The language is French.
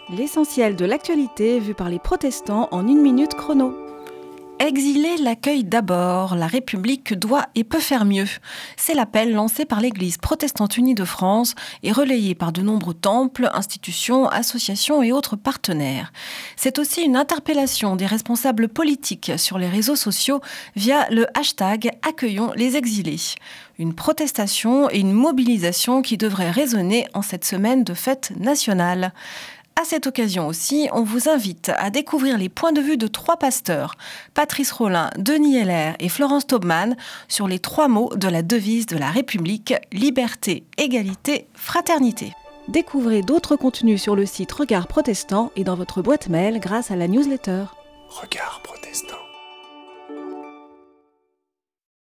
L'essentiel de l'actualité vu par les protestants en 1 minute chrono. Exilés l'accueillent d'abord, la République doit et peut faire mieux. C'est l'appel lancé par l'Église protestante unie de France et relayé par de nombreux temples, institutions, associations et autres partenaires. C'est aussi une interpellation des responsables politiques sur les réseaux sociaux via le hashtag « Accueillons les exilés ». Une protestation et une mobilisation qui devraient résonner en cette semaine de fête nationale. À cette occasion aussi, on vous invite à découvrir les points de vue de 3 pasteurs, Patrice Rollin, Denis Heller et Florence Taubman, sur les 3 mots de la devise de la République, liberté, égalité, fraternité. Découvrez d'autres contenus sur le site Regard Protestant et dans votre boîte mail grâce à la newsletter. Regard Protestant.